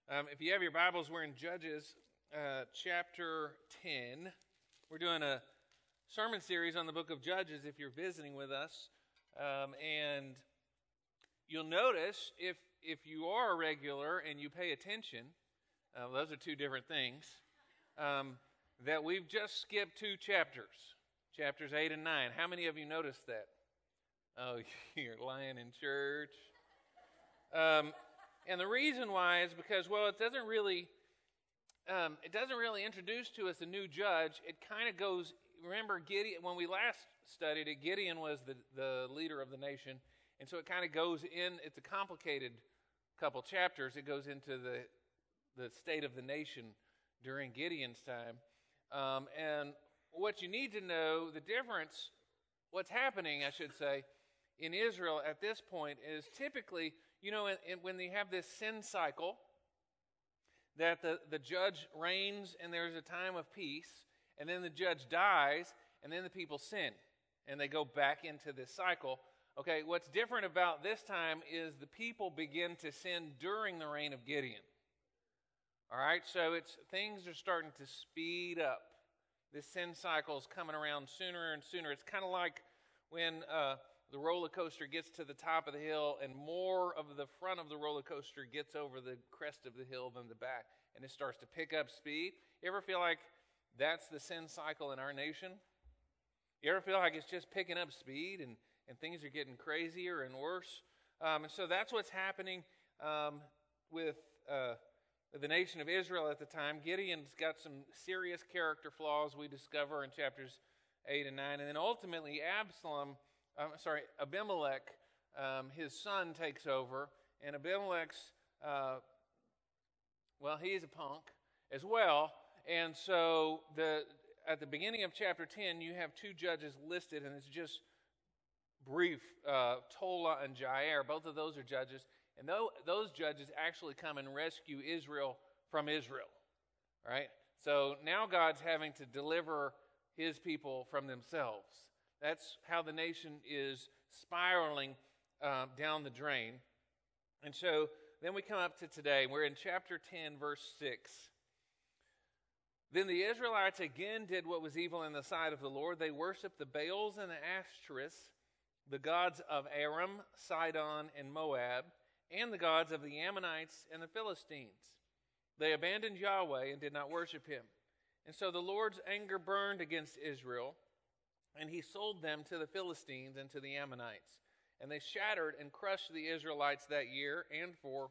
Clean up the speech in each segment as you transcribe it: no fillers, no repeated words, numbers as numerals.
If you have your Bibles, we're in Judges chapter 10. We're doing a sermon series on the book of Judges if you're visiting with us. And you'll notice if you are a regular and you pay attention, those are two different things, that we've just skipped two chapters, chapters 8 and 9. How many of you noticed that? Oh, you're lying in church. And the reason why is because, well, it doesn't really introduce to us a new judge. It kind of goes, remember Gideon, when we last studied it, Gideon was the leader of the nation. And so it kind of goes in, it's a complicated couple chapters. It goes into the state of the nation during Gideon's time. And what you need to know, the difference, what's happening, I should say, in Israel at this point is typically, you know, when they have this sin cycle, that the judge reigns and there's a time of peace, and then the judge dies, and then the people sin, and they go back into this cycle. Okay, what's different about this time is the people begin to sin during the reign of Gideon. All right, so things are starting to speed up. This sin cycle is coming around sooner and sooner. It's kind of like when the roller coaster gets to the top of the hill and more of the front of the roller coaster gets over the crest of the hill than the back, and it starts to pick up speed. You ever feel like that's the sin cycle in our nation? You ever feel like it's just picking up speed and things are getting crazier and worse? And so that's what's happening with the nation of Israel at the time. Gideon's got some serious character flaws we discover in chapters 8 and 9. And then ultimately Abimelech, his son takes over. And Abimelech's, he's a punk as well. And so at the beginning of chapter 10, you have two judges listed, and it's just brief, Tola and Jair. Both of those are judges. And those judges actually come and rescue Israel from Israel, right? So now God's having to deliver his people from themselves. That's how the nation is spiraling down the drain. And so then we come up to today. We're in chapter 10, verse 6. Then the Israelites again did what was evil in the sight of the Lord. They worshiped the Baals and the Ashtoreths, the gods of Aram, Sidon, and Moab, and the gods of the Ammonites and the Philistines. They abandoned Yahweh and did not worship him. And so the Lord's anger burned against Israel, and he sold them to the Philistines and to the Ammonites. And they shattered and crushed the Israelites that year, and for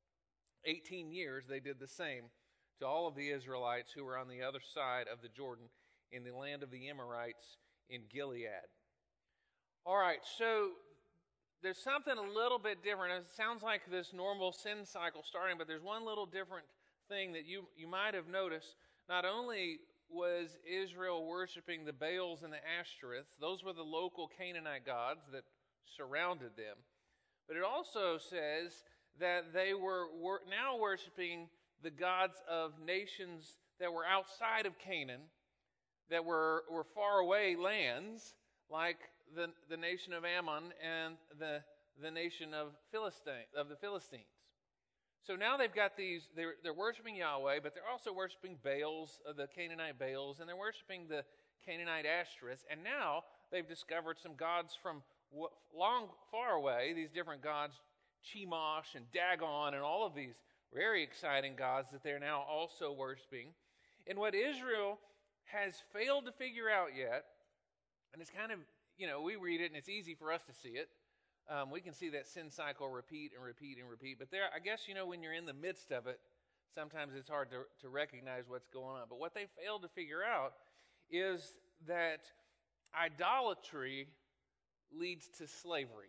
18 years they did the same to all of the Israelites who were on the other side of the Jordan in the land of the Amorites in Gilead. All right, so there's something a little bit different. It sounds like this normal sin cycle starting, but there's one little different thing that you might have noticed. Not only was Israel worshiping the Baals and the Ashtoreths, those were the local Canaanite gods that surrounded them, but it also says that they were now worshiping the gods of nations that were outside of Canaan, that were far away lands, like the nation of Ammon and the nation of the Philistines. So now they've got they're worshiping Yahweh, but they're also worshiping Baals, the Canaanite Baals, and they're worshiping the Canaanite Ashtoreths. And now they've discovered some gods from far away, these different gods, Chemosh and Dagon, and all of these very exciting gods that they're now also worshiping. And what Israel has failed to figure out yet, and it's kind of, we read it and it's easy for us to see it. We can see that sin cycle repeat and repeat and repeat. But there, I guess, when you're in the midst of it, sometimes it's hard to recognize what's going on. But what they failed to figure out is that idolatry leads to slavery.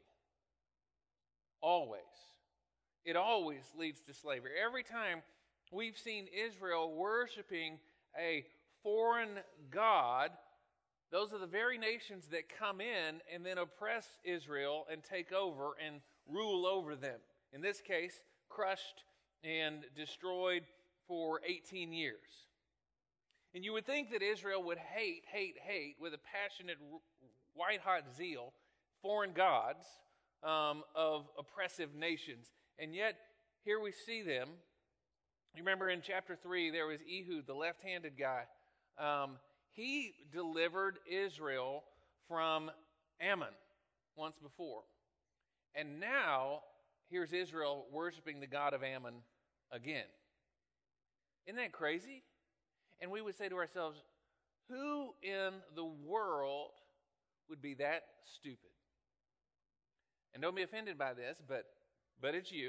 Always. It always leads to slavery. Every time we've seen Israel worshiping a foreign god, those are the very nations that come in and then oppress Israel and take over and rule over them. In this case, crushed and destroyed for 18 years. And you would think that Israel would hate with a passionate, white-hot zeal foreign gods of oppressive nations. And yet, here we see them You remember in chapter 3, there was Ehud, the left-handed guy. He delivered Israel from Ammon once before. And now, here's Israel worshiping the God of Ammon again. Isn't that crazy? And we would say to ourselves, who in the world would be that stupid? And don't be offended by this, but it's you.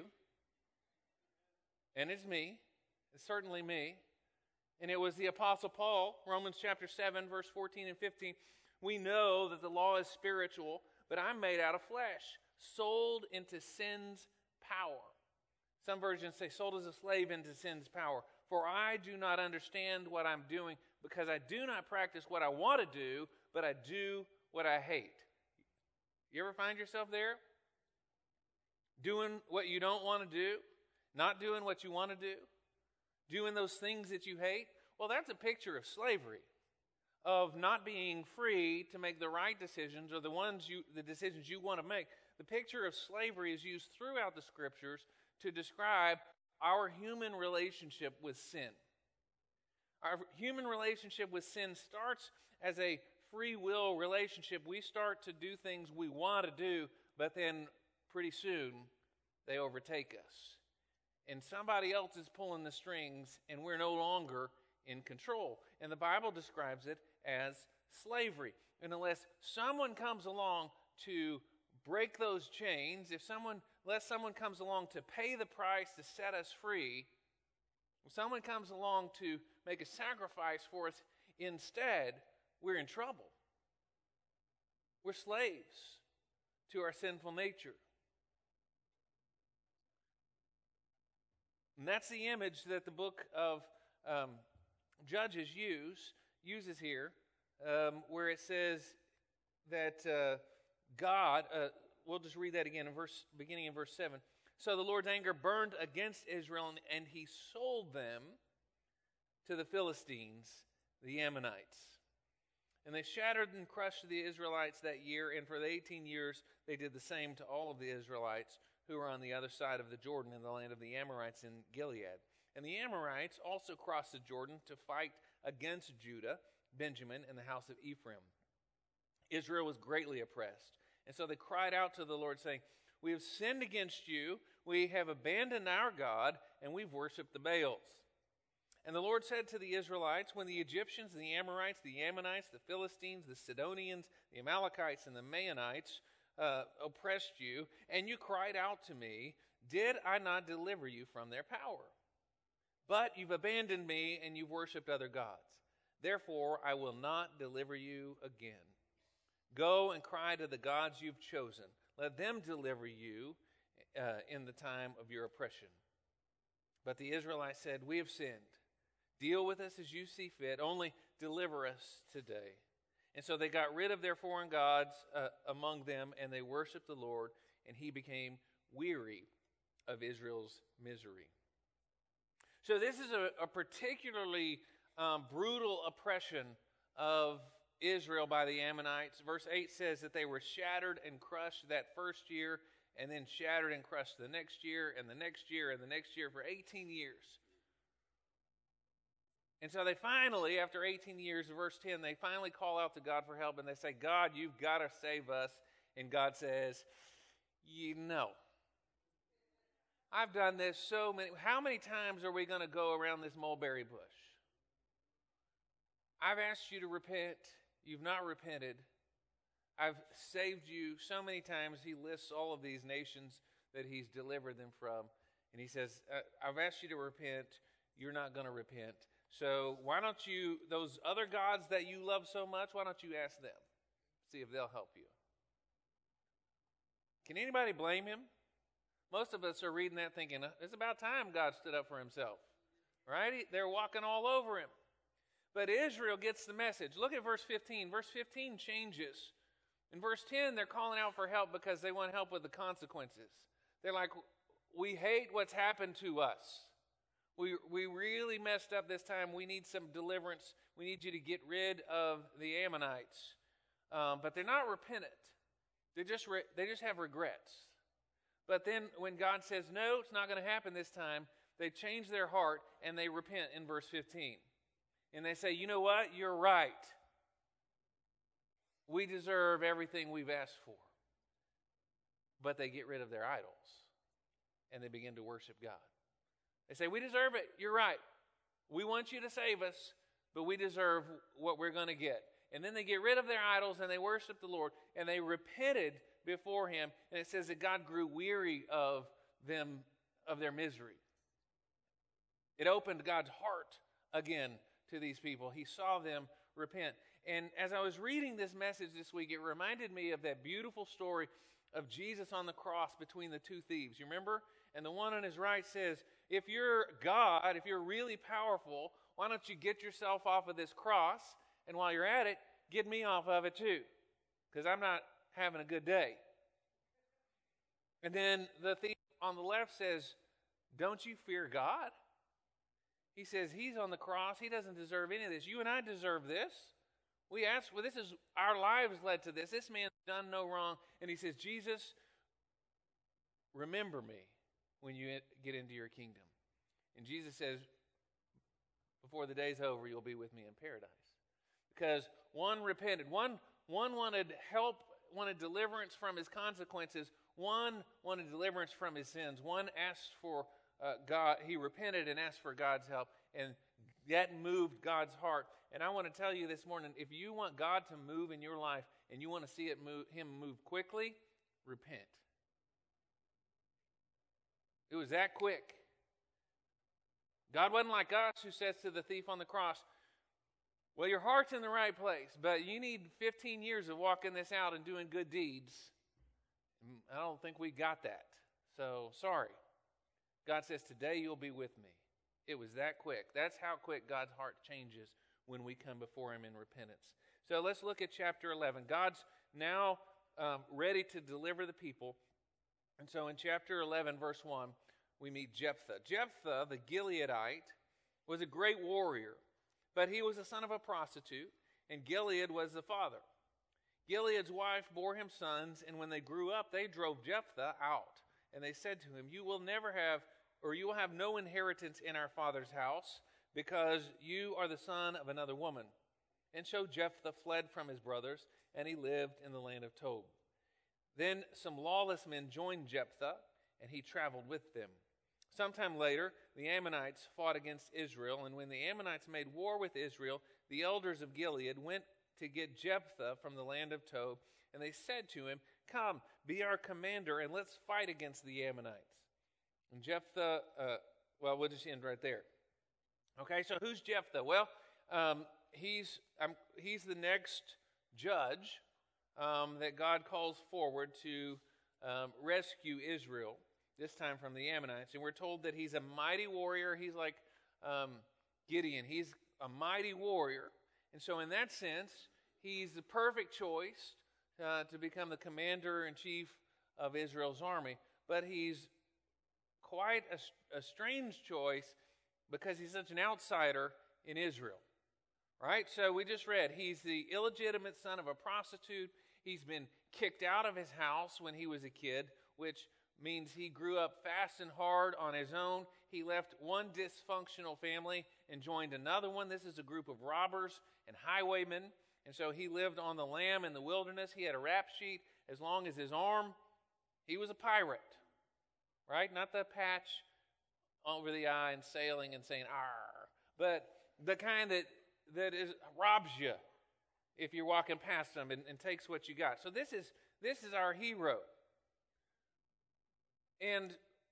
And it's me. It's certainly me. And it was the Apostle Paul, Romans chapter 7, verse 14 and 15. We know that the law is spiritual, but I'm made out of flesh, sold into sin's power. Some versions say sold as a slave into sin's power. For I do not understand what I'm doing, because I do not practice what I want to do, but I do what I hate. You ever find yourself there? Doing what you don't want to do, not doing what you want to do, doing those things that you hate? Well, that's a picture of slavery, of not being free to make the right decisions or the decisions you want to make. The picture of slavery is used throughout the Scriptures to describe our human relationship with sin. Our human relationship with sin starts as a free will relationship. We start to do things we want to do, but then pretty soon they overtake us. And somebody else is pulling the strings, and we're no longer in control. And the Bible describes it as slavery. And unless someone comes along to break those chains, unless someone comes along to pay the price to set us free, if someone comes along to make a sacrifice for us instead, we're in trouble. We're slaves to our sinful nature. And that's the image that the book of Judges uses here, where it says that God, we'll just read that again, beginning in verse 7. So the Lord's anger burned against Israel, and he sold them to the Philistines, the Ammonites. And they shattered and crushed the Israelites that year, and for the 18 years they did the same to all of the Israelites who were on the other side of the Jordan in the land of the Amorites in Gilead. And the Amorites also crossed the Jordan to fight against Judah, Benjamin, and the house of Ephraim. Israel was greatly oppressed. And so they cried out to the Lord, saying, "We have sinned against you, we have abandoned our God, and we've worshipped the Baals." And the Lord said to the Israelites, "When the Egyptians, the Amorites, the Ammonites, the Philistines, the Sidonians, the Amalekites, and the Maonites oppressed you, and you cried out to me, did I not deliver you from their power? But you've abandoned me, and you've worshipped other gods. Therefore, I will not deliver you again. Go and cry to the gods you've chosen. Let them deliver you in the time of your oppression." But the Israelites said, "We have sinned. Deal with us as you see fit. Only deliver us today." And so they got rid of their foreign gods among them, and they worshiped the Lord, and he became weary of Israel's misery. So this is a particularly brutal oppression of Israel by the Ammonites. Verse 8 says that they were shattered and crushed that first year, and then shattered and crushed the next year, and the next year, and the next year for 18 years. And so they finally, after 18 years, verse 10, they finally call out to God for help, and they say, "God, you've got to save us." And God says, I've done this so many. How many times are we going to go around this mulberry bush? I've asked you to repent. You've not repented. I've saved you so many times. He lists all of these nations that he's delivered them from. And he says, I've asked you to repent. You're not going to repent. So why don't you, those other gods that you love so much, why don't you ask them? See if they'll help you. Can anybody blame him? Most of us are reading that thinking, it's about time God stood up for himself. Right? They're walking all over him. But Israel gets the message. Look at verse 15. Verse 15 changes. In verse 10, they're calling out for help because they want help with the consequences. They're like, we hate what's happened to us. We really messed up this time. We need some deliverance. We need you to get rid of the Ammonites. But they're not repentant. They just have regrets. But then when God says, no, it's not going to happen this time, they change their heart and they repent in verse 15. And they say, you know what? You're right. We deserve everything we've asked for. But they get rid of their idols and they begin to worship God. They say, we deserve it. You're right. We want you to save us, but we deserve what we're going to get. And then they get rid of their idols and they worship the Lord, and they repented before Him. And it says that God grew weary of them, of their misery. It opened God's heart again to these people. He saw them repent. And as I was reading this message this week, it reminded me of that beautiful story of Jesus on the cross between the two thieves. You remember? And the one on his right says, if you're God, if you're really powerful, why don't you get yourself off of this cross? And while you're at it, get me off of it too, because I'm not having a good day. And then the thief on the left says, don't you fear God? He says, He's on the cross. He doesn't deserve any of this. You and I deserve this. We ask, well, this is, our lives led to this. This man's done no wrong. And he says, Jesus, remember me when you get into your kingdom. And Jesus says, before the day's over, you'll be with me in paradise. Because one repented. One wanted help, wanted deliverance from his consequences. One wanted deliverance from his sins. One asked for God. He repented and asked for God's help. And that moved God's heart. And I want to tell you this morning, if you want God to move in your life and you want to see Him move quickly, repent. It was that quick. God wasn't like us, who says to the thief on the cross, well, your heart's in the right place, but you need 15 years of walking this out and doing good deeds. I don't think we got that. So, sorry. God says, today you'll be with me. It was that quick. That's how quick God's heart changes when we come before Him in repentance. So let's look at chapter 11. God's now ready to deliver the people. And so in chapter 11, verse 1, we meet Jephthah. Jephthah, the Gileadite, was a great warrior, but he was the son of a prostitute, and Gilead was the father. Gilead's wife bore him sons, and when they grew up, they drove Jephthah out. And they said to him, you will have no inheritance in our father's house, because you are the son of another woman. And so Jephthah fled from his brothers, and he lived in the land of Tob. Then some lawless men joined Jephthah, and he traveled with them. Sometime later, the Ammonites fought against Israel, and when the Ammonites made war with Israel, the elders of Gilead went to get Jephthah from the land of Tob, and they said to him, come, be our commander, and let's fight against the Ammonites. And Jephthah, we'll just end right there. Okay, so who's Jephthah? Well, he's the next judge that God calls forward to rescue Israel, this time from the Ammonites. And we're told that he's a mighty warrior. He's like Gideon. He's a mighty warrior. And so in that sense, he's the perfect choice to become the commander-in-chief of Israel's army. But he's quite a strange choice because he's such an outsider in Israel. Right? So we just read, he's the illegitimate son of a prostitute. He's been kicked out of his house when he was a kid, which means he grew up fast and hard on his own. He left one dysfunctional family and joined another one. This is a group of robbers and highwaymen. And so he lived on the lam in the wilderness. He had a rap sheet as long as his arm. He was a pirate, right? Not the patch over the eye and sailing and saying, "Arr," but the kind that robs you if you're walking past them and takes what you got. So this is our hero. And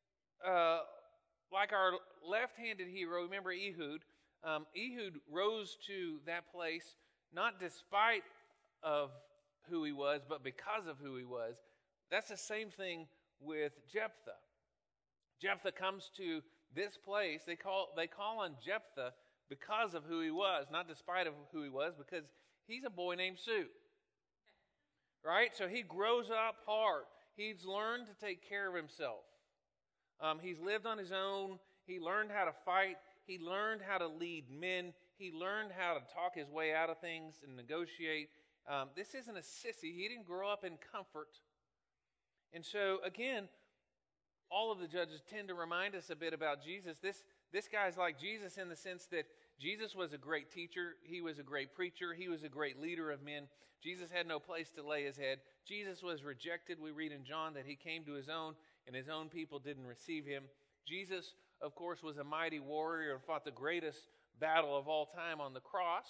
like our left-handed hero, remember Ehud? Ehud rose to that place not despite of who he was, but because of who he was. That's the same thing with Jephthah. Jephthah comes to this place. They call on Jephthah because of who he was, not despite of who he was, because he's a boy named Sue. Right? So he grows up hard. He's learned to take care of himself. He's lived on his own. He learned how to fight. He learned how to lead men. He learned how to talk his way out of things and negotiate. This isn't a sissy. He didn't grow up in comfort. And so, again, all of the judges tend to remind us a bit about Jesus. This guy's like Jesus in the sense that Jesus was a great teacher. He was a great preacher. He was a great leader of men. Jesus had no place to lay his head. Jesus was rejected. We read in John that he came to his own, and his own people didn't receive him. Jesus, of course, was a mighty warrior and fought the greatest battle of all time on the cross.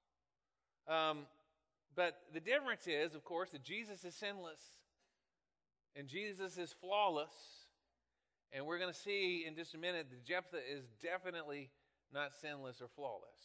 But the difference is, of course, that Jesus is sinless, and Jesus is flawless. And we're going to see in just a minute that Jephthah is definitely not sinless or flawless.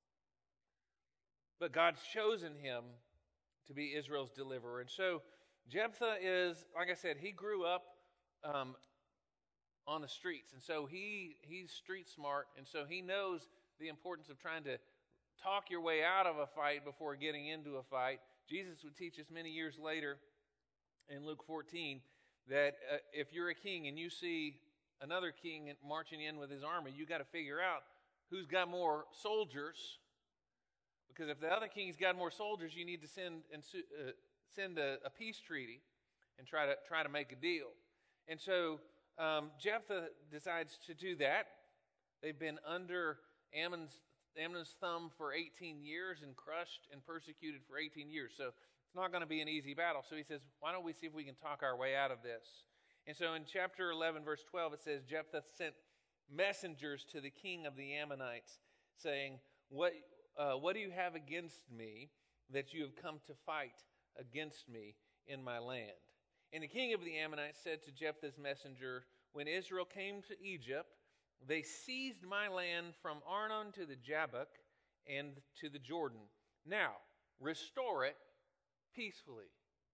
But God's chosen him to be Israel's deliverer. And so Jephthah is, like I said, he grew up on the streets. And so he's street smart. And so he knows the importance of trying to talk your way out of a fight before getting into a fight. Jesus would teach us many years later in Luke 14 that if you're a king and you see another king marching in with his army, you got to figure out who's got more soldiers. Because if the other king's got more soldiers, you need to send a peace treaty and try to make a deal. And so Jephthah decides to do that. They've been under Ammon's thumb for 18 years and crushed and persecuted for 18 years. So it's not going to be an easy battle. So he says, why don't we see if we can talk our way out of this? And so in chapter 11, verse 12, it says, Jephthah sent messengers to the king of the Ammonites, saying, What do you have against me that you have come to fight against me in my land? And the king of the Ammonites said to Jephthah's messenger, when Israel came to Egypt, they seized my land from Arnon to the Jabbok and to the Jordan. Now, restore it peacefully.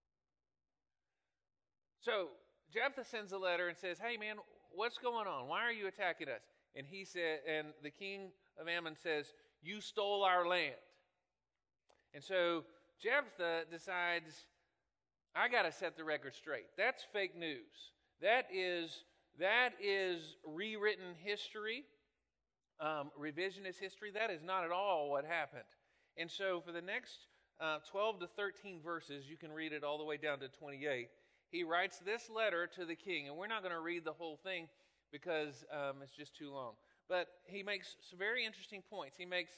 So Jephthah sends a letter and says, hey man, what's going on? Why are you attacking us? And he said, and the king of Ammon says, you stole our land. And so Jephthah decides, I got to set the record straight. That's fake news. That is rewritten history, revisionist history. That is not at all what happened. And so for the next 12 to 13 verses, you can read it all the way down to 28, he writes this letter to the king. And we're not going to read the whole thing because it's just too long. But he makes some very interesting points. He makes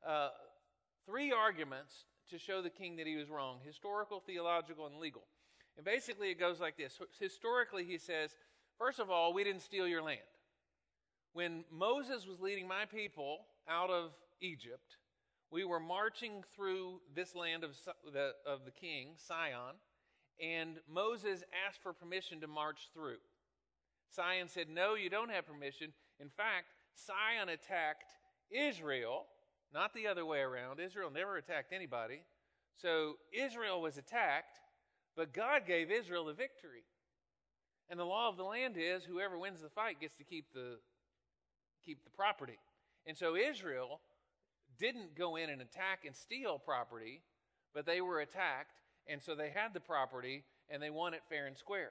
3 arguments to show the king that he was wrong: historical, theological, and legal. And basically it goes like this. Historically, he says, first of all, we didn't steal your land. When Moses was leading my people out of Egypt, we were marching through this land of the king, Sihon, and Moses asked for permission to march through. Sihon said, no, you don't have permission. In fact, Sihon attacked Israel, not the other way around. Israel never attacked anybody. So Israel was attacked, but God gave Israel the victory. And the law of the land is whoever wins the fight gets to keep the property. And so Israel didn't go in and attack and steal property, but they were attacked, and so they had the property, and they won it fair and square.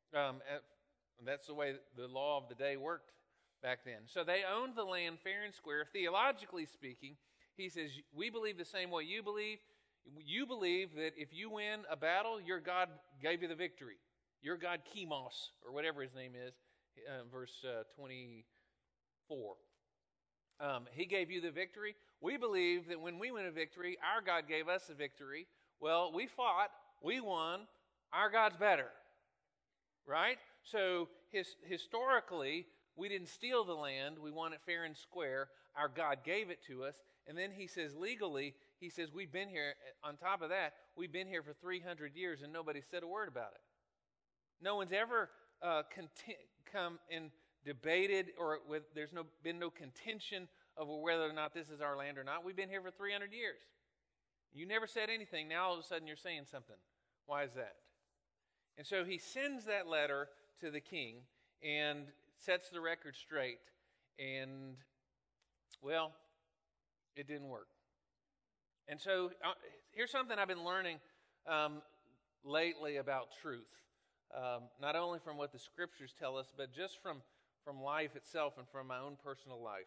That's the way the law of the day worked back then. So they owned the land fair and square. Theologically speaking, he says, we believe the same way you believe. You believe that if you win a battle, your God gave you the victory. Your God, Chemos, or whatever his name is, verse 24. He gave you the victory. We believe that when we win a victory, our God gave us a victory. Well, we fought, we won, our God's better, right? So historically, we didn't steal the land. We won it fair and square. Our God gave it to us. And then he says legally, he says we've been here, on top of that, we've been here for 300 years and nobody said a word about it. No one's ever come and debated, or there's been no contention over whether or not this is our land or not. We've been here for 300 years. You never said anything. Now all of a sudden you're saying something. Why is that? And so he sends that letter to the king and sets the record straight. And, well, it didn't work. And so here's something I've been learning lately about truth. Not only from what the scriptures tell us, but just from life itself and from my own personal life.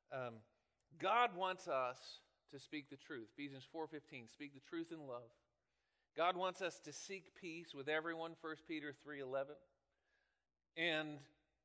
God wants us to speak the truth. Ephesians 4:15, speak the truth in love. God wants us to seek peace with everyone, 1 Peter 3:11. And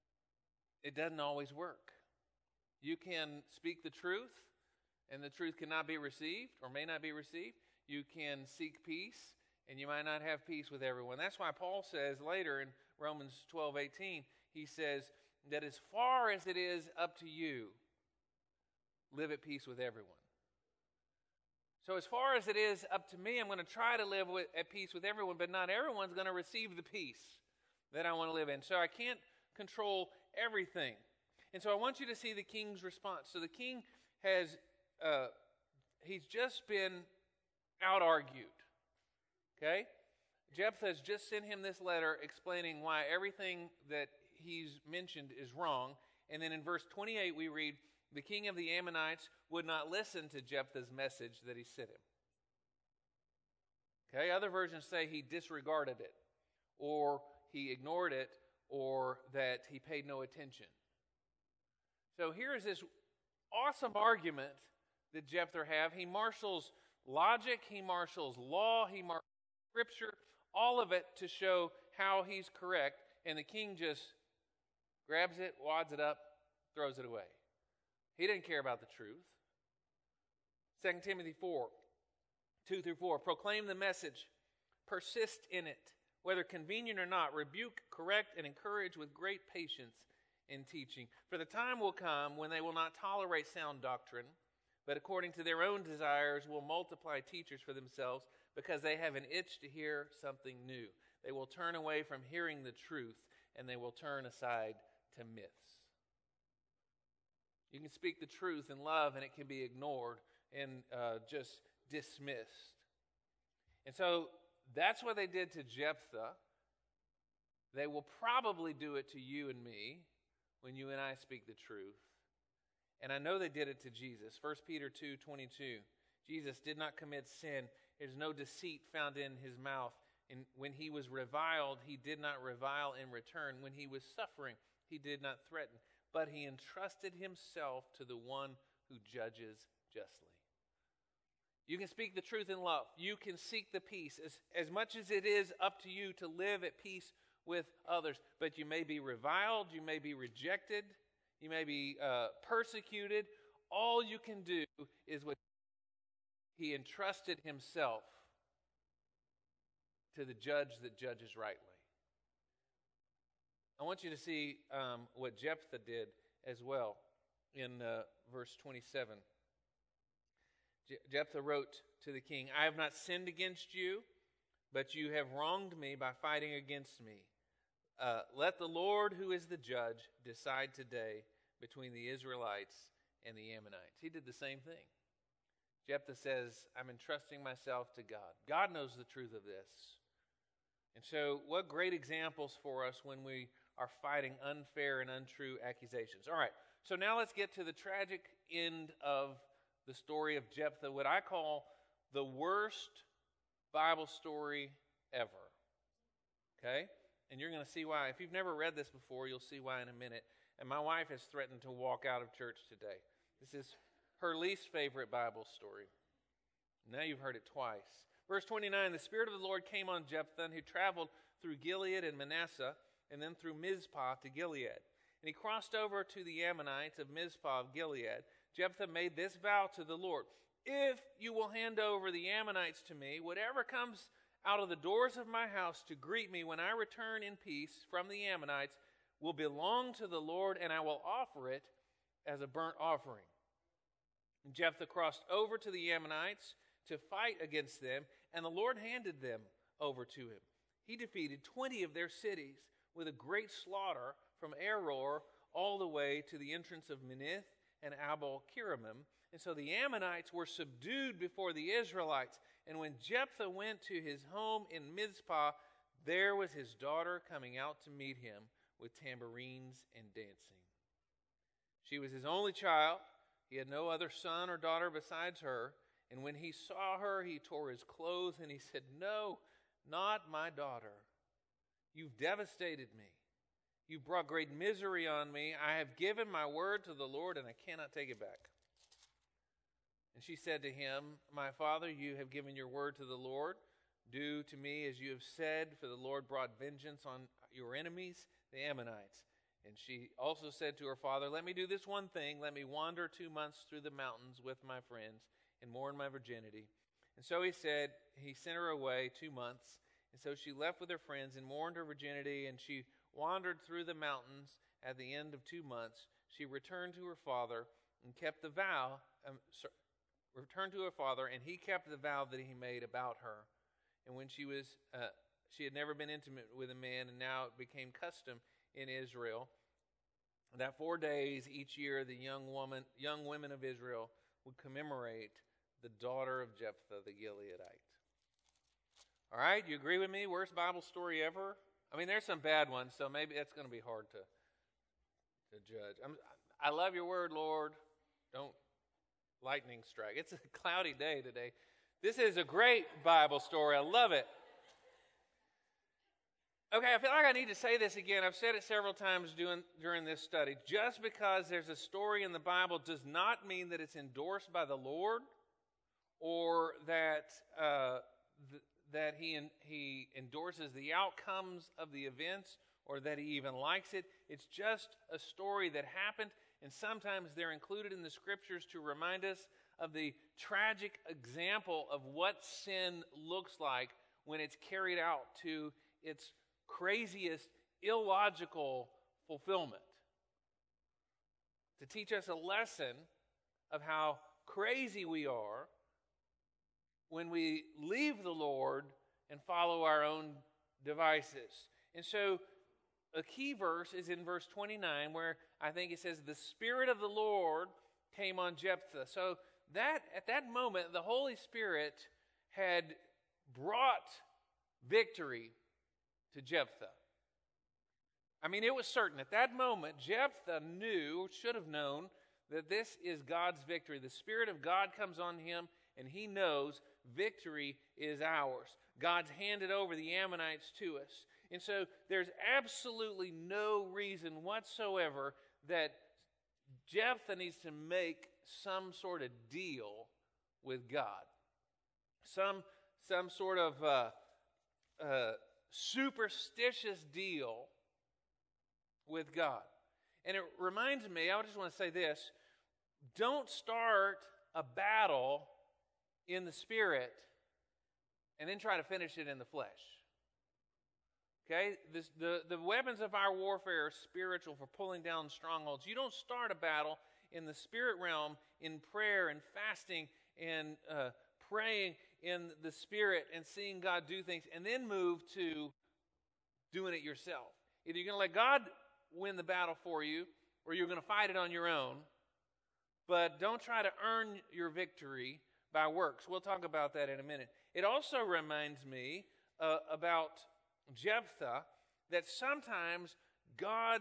it doesn't always work. You can speak the truth, and the truth cannot be received or may not be received. You can seek peace, and you might not have peace with everyone. That's why Paul says later in Romans 12:18, he says that as far as it is up to you, live at peace with everyone. So as far as it is up to me, I'm going to try to live at peace with everyone, but not everyone's going to receive the peace that I want to live in. So I can't control everything. And so I want you to see the king's response. So the king has, he's just been out-argued. Okay? Jephthah has just sent him this letter explaining why everything that he's mentioned is wrong. And then in verse 28 we read, the king of the Ammonites would not listen to Jephthah's message that he sent him. Okay, other versions say he disregarded it, or he ignored it, or that he paid no attention. So here is this awesome argument that Jephthah have. He marshals logic, he marshals law, he marshals scripture, all of it to show how he's correct, and the king just grabs it, wads it up, throws it away. He didn't care about the truth. 2 Timothy 4, 2-4, proclaim the message, persist in it, whether convenient or not, rebuke, correct, and encourage with great patience in teaching. For the time will come when they will not tolerate sound doctrine, but according to their own desires will multiply teachers for themselves, because they have an itch to hear something new. They will turn away from hearing the truth, and they will turn aside to myths. You can speak the truth in love, and it can be ignored and just dismissed. And so that's what they did to Jephthah. They will probably do it to you and me when you and I speak the truth. And I know they did it to Jesus. 1 Peter 2:22. Jesus did not commit sin. There's no deceit found in his mouth. And when he was reviled, he did not revile in return. When he was suffering, he did not threaten, but he entrusted himself to the one who judges justly. You can speak the truth in love. You can seek the peace as much as it is up to you to live at peace with others. But you may be reviled, you may be rejected, you may be persecuted. All you can do is what he entrusted himself to the judge that judges rightly. I want you to see what Jephthah did as well in verse 27. Jephthah wrote to the king, I have not sinned against you, but you have wronged me by fighting against me. Let the Lord, who is the judge, decide today between the Israelites and the Ammonites. He did the same thing. Jephthah says, I'm entrusting myself to God. God knows the truth of this. And so what great examples for us when we are fighting unfair and untrue accusations. All right, so now let's get to the tragic end of the story of Jephthah, what I call the worst Bible story ever. Okay? And you're going to see why. If you've never read this before, you'll see why in a minute. And my wife has threatened to walk out of church today. This is her least favorite Bible story. Now you've heard it twice. Verse 29, the Spirit of the Lord came on Jephthah, who traveled through Gilead and Manasseh, and then through Mizpah to Gilead. And he crossed over to the Ammonites of Mizpah of Gilead. Jephthah made this vow to the Lord, if you will hand over the Ammonites to me, whatever comes out of the doors of my house to greet me when I return in peace from the Ammonites will belong to the Lord, and I will offer it as a burnt offering. And Jephthah crossed over to the Ammonites to fight against them, and the Lord handed them over to him. He defeated 20 of their cities with a great slaughter from Aroer all the way to the entrance of Minnith and Abel-Keramim. And so the Ammonites were subdued before the Israelites. And when Jephthah went to his home in Mizpah, there was his daughter coming out to meet him with tambourines and dancing. She was his only child. He had no other son or daughter besides her. And when he saw her, he tore his clothes and he said, no, not my daughter. You've devastated me. You've brought great misery on me. I have given my word to the Lord, and I cannot take it back. And she said to him, my father, you have given your word to the Lord. Do to me as you have said, for the Lord brought vengeance on your enemies, the Ammonites. And she also said to her father, "Let me do this one thing. Let me wander 2 months through the mountains with my friends and mourn my virginity." And so he sent her away 2 months. And so she left with her friends and mourned her virginity, and she wandered through the mountains. At the end of 2 months, she returned to her father and kept the vow, returned to her father, and he kept the vow that he made about her. And when she had never been intimate with a man, and now it became custom in Israel that 4 days each year the young women of Israel would commemorate the daughter of Jephthah the Gileadite. All right, you agree with me? Worst Bible story ever? I mean, there's some bad ones, so maybe that's going to be hard to judge. I love your word, Lord. Don't lightning strike. It's a cloudy day today. This is a great Bible story. I love it. Okay, I feel like I need to say this again. I've said it several times during this study. Just because there's a story in the Bible does not mean that it's endorsed by the Lord, or that that he endorses the outcomes of the events, or that he even likes it. It's just a story that happened, and sometimes they're included in the Scriptures to remind us of the tragic example of what sin looks like when it's carried out to its craziest, illogical fulfillment. To teach us a lesson of how crazy we are when we leave the Lord and follow our own devices. And so a key verse is in verse 29, where I think it says, "The Spirit of the Lord came on Jephthah." So that at that moment, the Holy Spirit had brought victory to Jephthah. I mean, it was certain. At that moment, Jephthah knew, should have known, that this is God's victory. The Spirit of God comes on him, and he knows victory is ours. God's handed over the Ammonites to us. And so there's absolutely no reason whatsoever that Jephthah needs to make some sort of deal with God. Some sort of superstitious deal with God. And it reminds me, I just want to say this, don't start a battle in the Spirit and then try to finish it in the flesh. Okay? The weapons of our warfare are spiritual, for pulling down strongholds. You don't start a battle in the spirit realm in prayer and fasting and praying in the Spirit and seeing God do things, and then move to doing it yourself. Either you're going to let God win the battle for you, or you're going to fight it on your own. But don't try to earn your victory by works. We'll talk about that in a minute. It also reminds me about Jephthah that sometimes God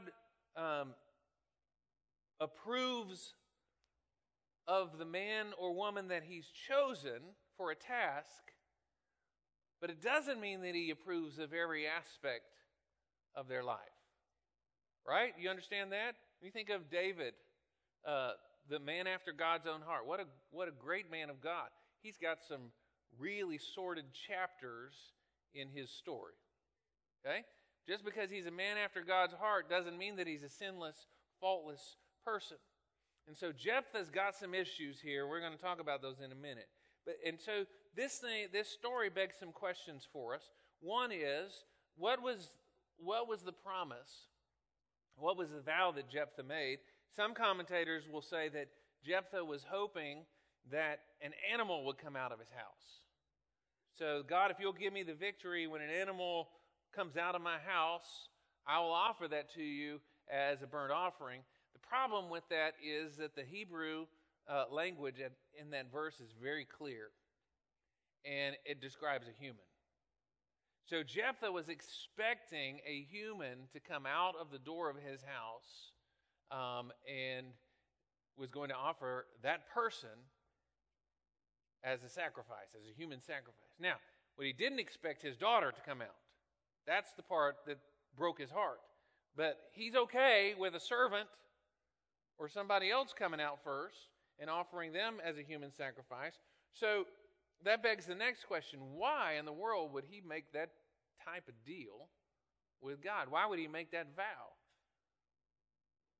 approves of the man or woman that he's chosen for a task, but it doesn't mean that he approves of every aspect of their life. Right? You understand that? When you think of David, the man after God's own heart, what a great man of God. He's got some really sordid chapters in his story. Okay? Just because he's a man after God's heart doesn't mean that he's a sinless, faultless person. And so Jephthah's got some issues here. We're going to talk about those in a minute. And so this story begs some questions for us. One is, what was the promise? What was the vow that Jephthah made? Some commentators will say that Jephthah was hoping that an animal would come out of his house. So, God, if you'll give me the victory when an animal comes out of my house, I will offer that to you as a burnt offering. The problem with that is that the Hebrew language in that verse is very clear, and it describes a human. So Jephthah was expecting a human to come out of the door of his house and was going to offer that person as a sacrifice, as a human sacrifice. Now, what he didn't expect his daughter to come out. That's the part that broke his heart. But he's okay with a servant or somebody else coming out first and offering them as a human sacrifice. So that begs the next question. Why in the world would he make that type of deal with God? Why would he make that vow?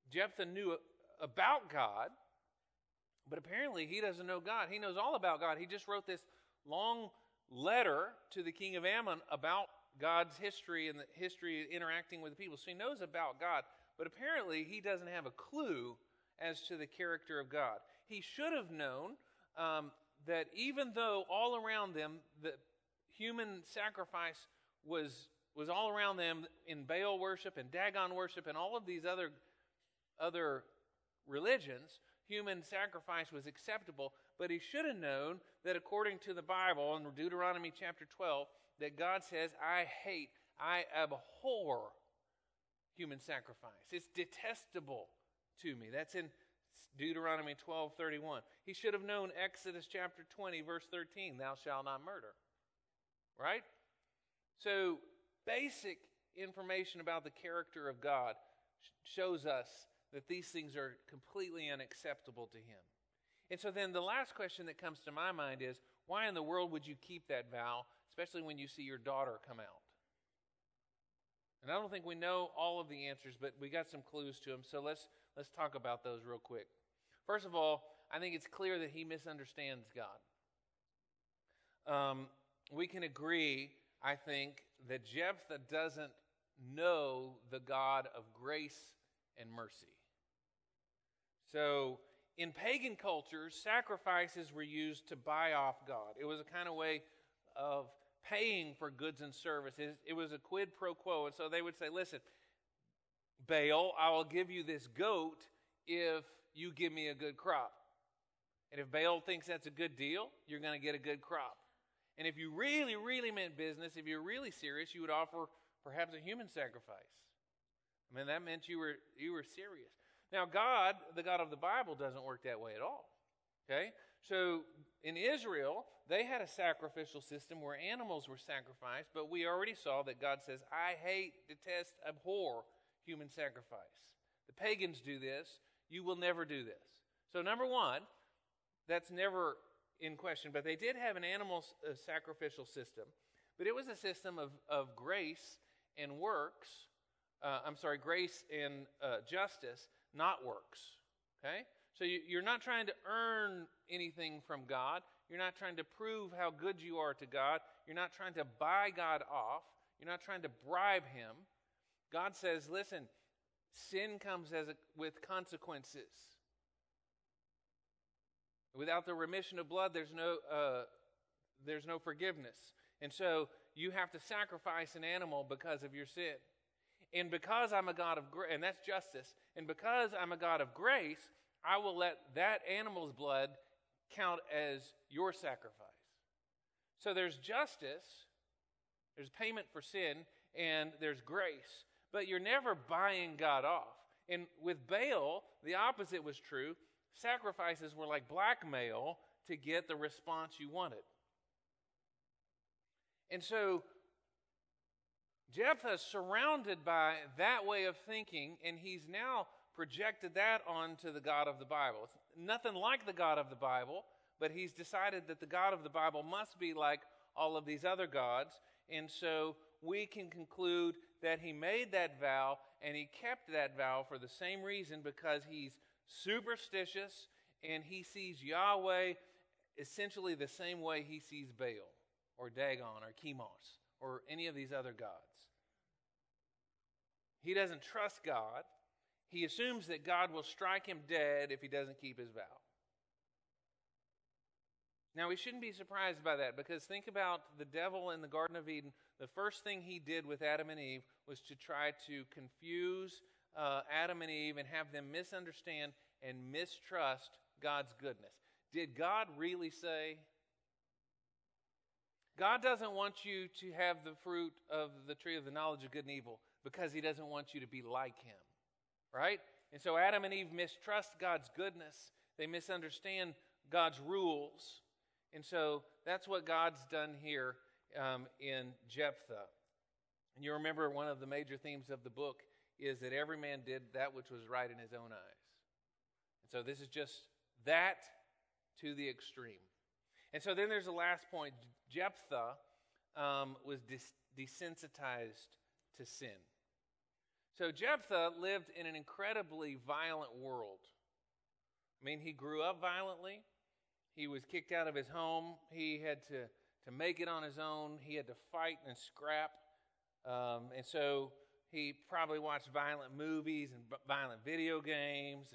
Jephthah knew about God, but apparently he doesn't know God. He knows all about God. He just wrote this long letter to the king of Ammon about God's history and the history interacting with the people. So he knows about God, but apparently he doesn't have a clue as to the character of God. He should have known that even though all around them the human sacrifice was all around them in Baal worship and Dagon worship and all of these other religions, human sacrifice was acceptable, but he should have known that according to the Bible in Deuteronomy chapter 12, that God says, I abhor human sacrifice. It's detestable to me. That's in Deuteronomy 12:31. He should have known Exodus chapter 20, verse 13, thou shalt not murder. Right? So basic information about the character of God shows us that these things are completely unacceptable to him. And so then the last question that comes to my mind is, why in the world would you keep that vow, especially when you see your daughter come out? And I don't think we know all of the answers, but we got some clues to them. So let's talk about those real quick. First of all, I think it's clear that he misunderstands God. We can agree, I think, that Jephthah doesn't know the God of grace and mercy. So in pagan cultures, sacrifices were used to buy off God. It was a kind of way of paying for goods and services. It was a quid pro quo. And so they would say, listen, Baal, I will give you this goat if you give me a good crop. And if Baal thinks that's a good deal, you're going to get a good crop. And if you really, really meant business, if you're really serious, you would offer perhaps a human sacrifice. I mean, that meant you were serious. Now, God, the God of the Bible, doesn't work that way at all. Okay? So in Israel, they had a sacrificial system where animals were sacrificed, but we already saw that God says, I hate, detest, abhor human sacrifice. The pagans do this. You will never do this. So number one, that's never in question, but they did have an animal sacrificial system, but it was a system of grace and works. Grace and justice, not works. Okay? So you're not trying to earn anything from God. You're not trying to prove how good you are to God. You're not trying to buy God off. You're not trying to bribe him. God says, listen, sin comes with consequences. Without the remission of blood, there's no forgiveness. And so you have to sacrifice an animal because of your sin. And because I'm a God of grace, and that's justice, and because I'm a God of grace, I will let that animal's blood count as your sacrifice. So there's justice, there's payment for sin, and there's grace. But you're never buying God off. And with Baal, the opposite was true. Sacrifices were like blackmail to get the response you wanted. And so Jephthah is surrounded by that way of thinking, and he's now projected that onto the God of the Bible. It's nothing like the God of the Bible, but he's decided that the God of the Bible must be like all of these other gods, and so we can conclude that he made that vow, and he kept that vow for the same reason, because he's superstitious, and he sees Yahweh essentially the same way he sees Baal, or Dagon, or Chemos, or any of these other gods. He doesn't trust God. He assumes that God will strike him dead if he doesn't keep his vow. Now, we shouldn't be surprised by that, because think about the devil in the Garden of Eden. The first thing he did with Adam and Eve was to try to confuse Adam and Eve and have them misunderstand and mistrust God's goodness. Did God really say? God doesn't want you to have the fruit of the tree of the knowledge of good and evil because he doesn't want you to be like him, right? And so Adam and Eve mistrust God's goodness. They misunderstand God's rules. And so that's what God's done here in Jephthah. And you remember one of the major themes of the book is that every man did that which was right in his own eyes. And so this is just that to the extreme. And so then there's the last point. Jephthah was desensitized to sin. So Jephthah lived in an incredibly violent world. I mean, he grew up violently. He was kicked out of his home. He had to make it on his own. He had to fight and scrap. And so he probably watched violent movies and violent video games.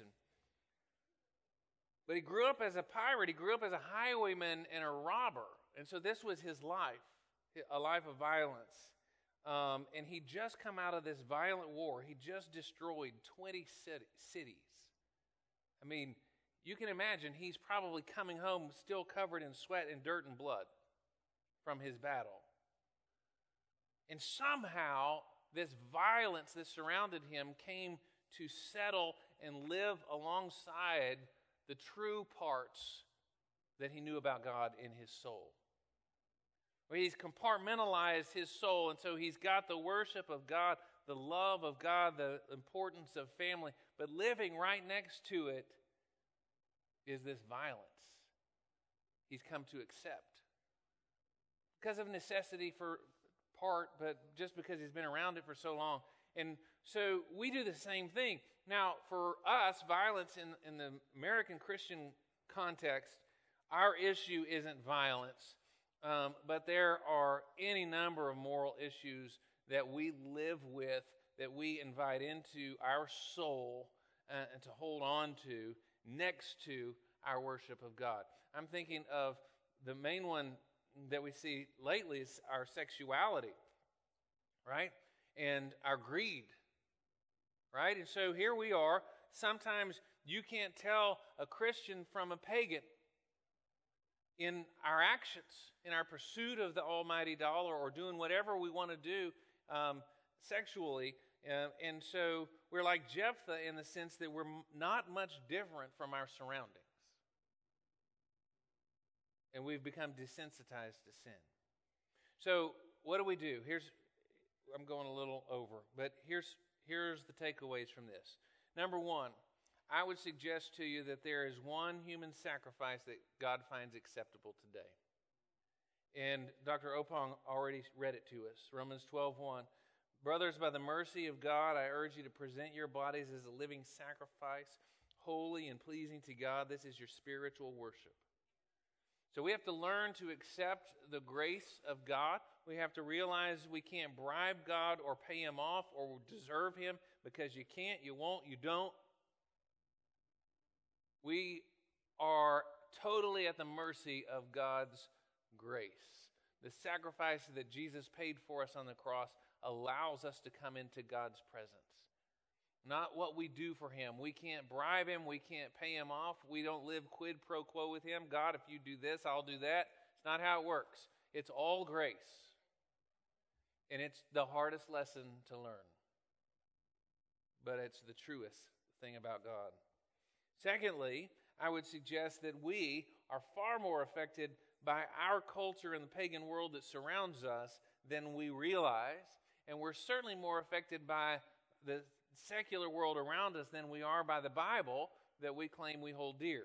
But he grew up as a pirate. He grew up as a highwayman and a robber. And so this was his life, a life of violence. And he'd just come out of this violent war. He just destroyed 20 cities. I mean, you can imagine he's probably coming home still covered in sweat and dirt and blood from his battle. And somehow, this violence that surrounded him came to settle and live alongside the true parts that he knew about God in his soul. Where he's compartmentalized his soul, and so he's got the worship of God, the love of God, the importance of family, but living right next to it is this violence he's come to accept. Because of necessity for part, but just because he's been around it for so long. And so we do the same thing. Now, for us, violence in the American Christian context, our issue isn't violence, but there are any number of moral issues that we live with, that we invite into our soul and to hold on to next to our worship of God. I'm thinking of the main one that we see lately is our sexuality, right? And our greed, right? And so here we are. Sometimes you can't tell a Christian from a pagan in our actions, in our pursuit of the almighty dollar or doing whatever we want to do sexually. And so we're like Jephthah in the sense that we're not much different from our surroundings. And we've become desensitized to sin. So what do we do? I'm going a little over, but here's the takeaways from this. Number one, I would suggest to you that there is one human sacrifice that God finds acceptable today. And Dr. Opong already read it to us. Romans 12:1. Brothers, by the mercy of God, I urge you to present your bodies as a living sacrifice, holy and pleasing to God. This is your spiritual worship. So we have to learn to accept the grace of God. We have to realize we can't bribe God or pay him off or deserve him, because you can't, you won't, you don't. We are totally at the mercy of God's grace. The sacrifice that Jesus paid for us on the cross allows us to come into God's presence. Not what we do for him. We can't bribe him. We can't pay him off. We don't live quid pro quo with him. God, if you do this, I'll do that. It's not how it works. It's all grace. And it's the hardest lesson to learn. But it's the truest thing about God. Secondly, I would suggest that we are far more affected by our culture and the pagan world that surrounds us than we realize. And we're certainly more affected by the secular world around us than we are by the Bible that we claim we hold dear.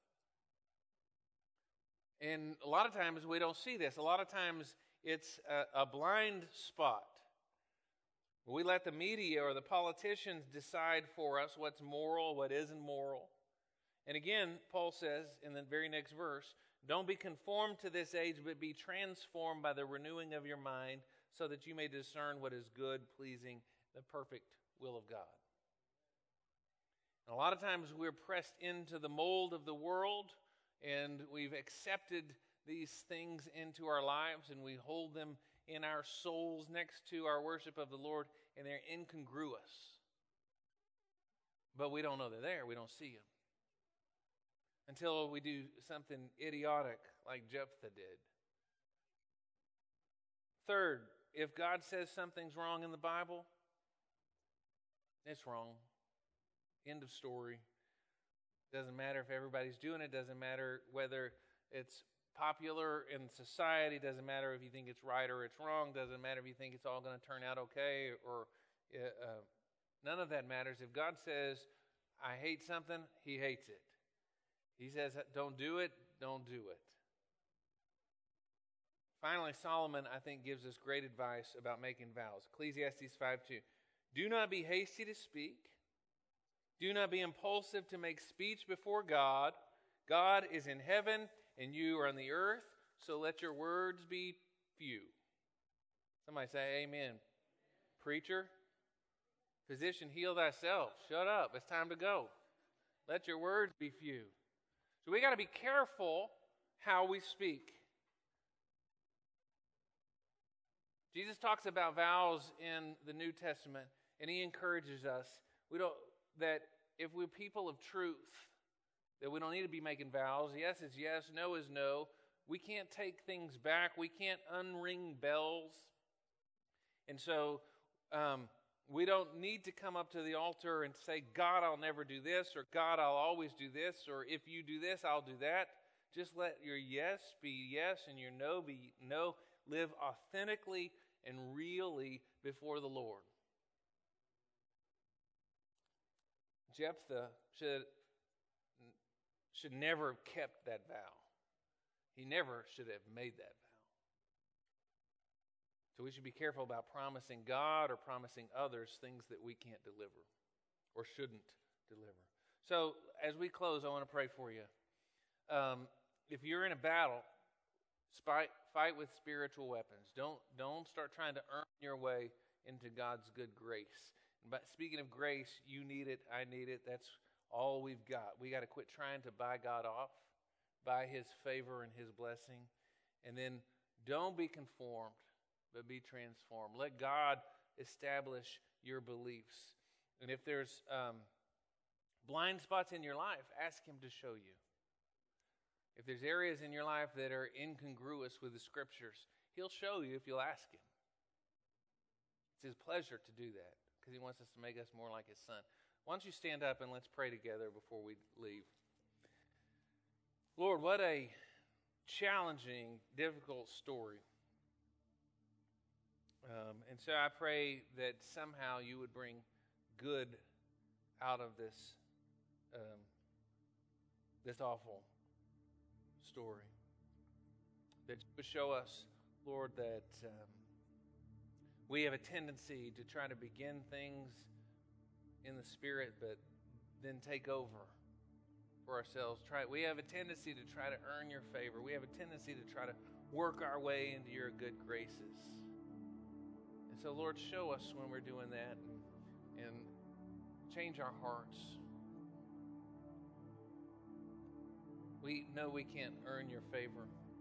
And a lot of times we don't see this. A lot of times it's a blind spot. We let the media or the politicians decide for us what's moral, what isn't moral. And again, Paul says in the very next verse, don't be conformed to this age, but be transformed by the renewing of your mind, so that you may discern what is good, pleasing, the perfect will of God. And a lot of times we're pressed into the mold of the world, and we've accepted these things into our lives, and we hold them in our souls next to our worship of the Lord, and they're incongruous. But we don't know they're there. We don't see them. Until we do something idiotic like Jephthah did. Third, if God says something's wrong in the Bible, it's wrong. End of story. Doesn't matter if everybody's doing it. Doesn't matter whether it's popular in society. Doesn't matter if you think it's right or it's wrong. Doesn't matter if you think it's all going to turn out okay. Or none of that matters. If God says, I hate something, he hates it. He says, don't do it, don't do it. Finally, Solomon, I think, gives us great advice about making vows. Ecclesiastes 5:2. Do not be hasty to speak. Do not be impulsive to make speech before God. God is in heaven and you are on the earth, so let your words be few. Somebody say amen. Preacher, physician, heal thyself. Shut up. It's time to go. Let your words be few. So we got to be careful how we speak. Jesus talks about vows in the New Testament, and he encourages us that if we're people of truth, that we don't need to be making vows. Yes is yes, no is no. We can't take things back. We can't unring bells. And so we don't need to come up to the altar and say, God, I'll never do this, or God, I'll always do this, or if you do this, I'll do that. Just let your yes be yes and your no be no. Live authentically and really before the Lord. Jephthah should never have kept that vow. He never should have made that vow. So we should be careful about promising God or promising others things that we can't deliver or shouldn't deliver. So as we close, I want to pray for you. If you're in a battle, fight with spiritual weapons. Don't start trying to earn your way into God's good grace. But speaking of grace, you need it, I need it. That's all we've got. We got to quit trying to buy God off, buy his favor and his blessing. And then don't be conformed, but be transformed. Let God establish your beliefs. And if there's blind spots in your life, ask him to show you. If there's areas in your life that are incongruous with the Scriptures, he'll show you if you'll ask him. It's his pleasure to do that because he wants us to make us more like his Son. Why don't you stand up and let's pray together before we leave. Lord, what a challenging, difficult story. And so I pray that somehow you would bring good out of this awful story. That you would show us, Lord, that we have a tendency to try to begin things in the Spirit, but then take over for ourselves. We have a tendency to try to earn your favor. We have a tendency to try to work our way into your good graces. And so, Lord, show us when we're doing that and change our hearts. We know we can't earn your favor.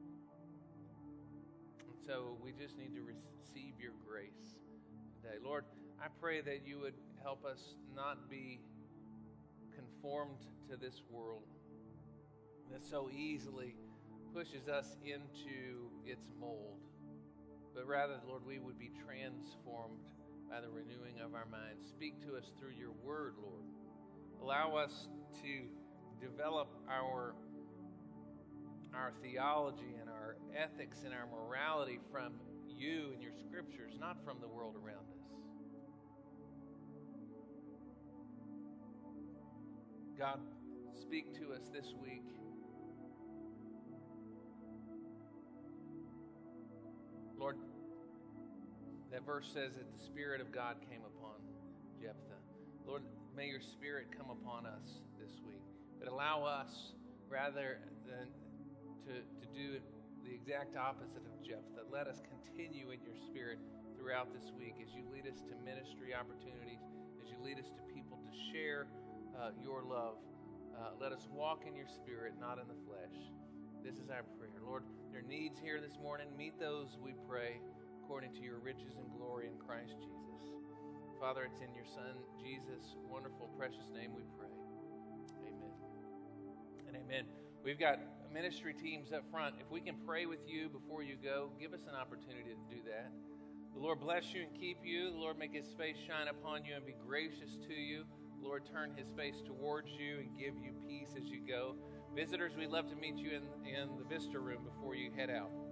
And so we just need to receive your grace today. Lord, I pray that you would help us not be conformed to this world that so easily pushes us into its mold. But rather, Lord, we would be transformed by the renewing of our minds. Speak to us through your word, Lord. Allow us to develop our theology and our ethics and our morality from you and your scriptures, not from the world around us. God, speak to us this week. Lord, that verse says that the Spirit of God came upon Jephthah. Lord, may your Spirit come upon us this week. But allow us, rather than to do the exact opposite of Jephthah, let us continue in your Spirit throughout this week as you lead us to ministry opportunities, as you lead us to people to share your love. Let us walk in your Spirit, not in the flesh. This is our prayer. Lord, there are needs here this morning. Meet those, we pray, according to your riches and glory in Christ Jesus. Father, it's in your Son, Jesus' wonderful, precious name we pray. Amen and amen. We've got ministry teams up front. If we can pray with you before you go, give us an opportunity to do that. The Lord bless you and keep you. The Lord make his face shine upon you and be gracious to you. The Lord turn his face towards you and give you peace as you go. Visitors, we'd love to meet you in the Vista room before you head out.